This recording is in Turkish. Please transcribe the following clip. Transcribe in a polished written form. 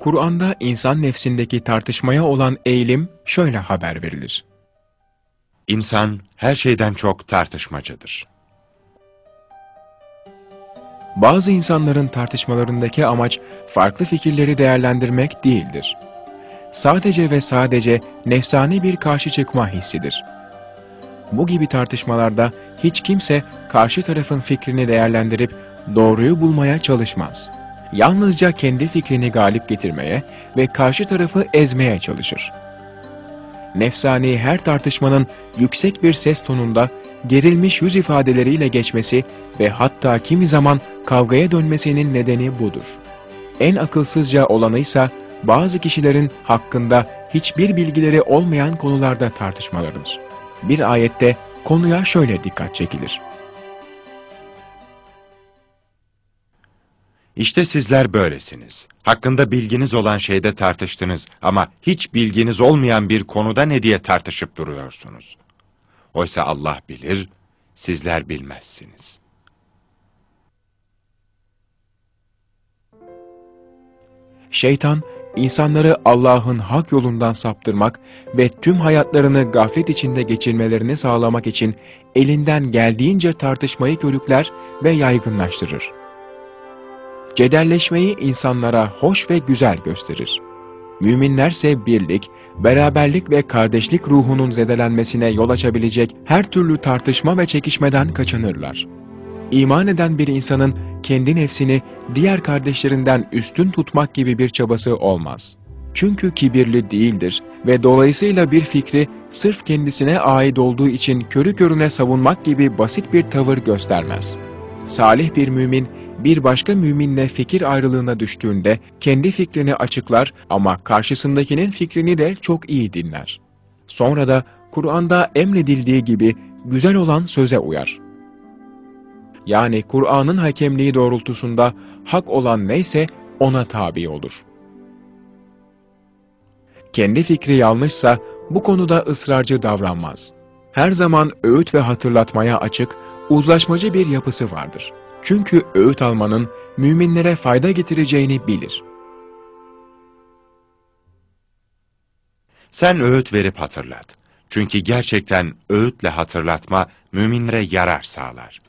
Kur'an'da insan nefsindeki tartışmaya olan eğilim şöyle haber verilir. İnsan her şeyden çok tartışmacıdır. Bazı insanların tartışmalarındaki amaç farklı fikirleri değerlendirmek değildir. Sadece ve sadece nefsani bir karşı çıkma hissidir. Bu gibi tartışmalarda hiç kimse karşı tarafın fikrini değerlendirip doğruyu bulmaya çalışmaz. Yalnızca kendi fikrini galip getirmeye ve karşı tarafı ezmeye çalışır. Nefsani her tartışmanın yüksek bir ses tonunda gerilmiş yüz ifadeleriyle geçmesi ve hatta kimi zaman kavgaya dönmesinin nedeni budur. En akılsızca olanıysa bazı kişilerin hakkında hiçbir bilgileri olmayan konularda tartışmalarıdır. Bir ayette konuya şöyle dikkat çekilir. İşte sizler böylesiniz. Hakkında bilginiz olan şeyde tartıştınız ama hiç bilginiz olmayan bir konuda ne diye tartışıp duruyorsunuz? Oysa Allah bilir, sizler bilmezsiniz. Şeytan, insanları Allah'ın hak yolundan saptırmak ve tüm hayatlarını gaflet içinde geçirmelerini sağlamak için elinden geldiğince tartışmayı körükler ve yaygınlaştırır. Cedelleşmeyi insanlara hoş ve güzel gösterir. Müminlerse birlik, beraberlik ve kardeşlik ruhunun zedelenmesine yol açabilecek her türlü tartışma ve çekişmeden kaçınırlar. İman eden bir insanın kendi nefsini diğer kardeşlerinden üstün tutmak gibi bir çabası olmaz. Çünkü kibirli değildir ve dolayısıyla bir fikri sırf kendisine ait olduğu için körü körüne savunmak gibi basit bir tavır göstermez. Salih bir mümin, bir başka müminle fikir ayrılığına düştüğünde kendi fikrini açıklar ama karşısındakinin fikrini de çok iyi dinler. Sonra da Kur'an'da emredildiği gibi güzel olan söze uyar. Yani Kur'an'ın hakemliği doğrultusunda hak olan neyse ona tabi olur. Kendi fikri yanlışsa bu konuda ısrarcı davranmaz. Her zaman öğüt ve hatırlatmaya açık, uzlaşmacı bir yapısı vardır. Çünkü öğüt almanın müminlere fayda getireceğini bilir. Sen öğüt verip hatırlat. Çünkü gerçekten öğütle hatırlatma müminlere yarar sağlar.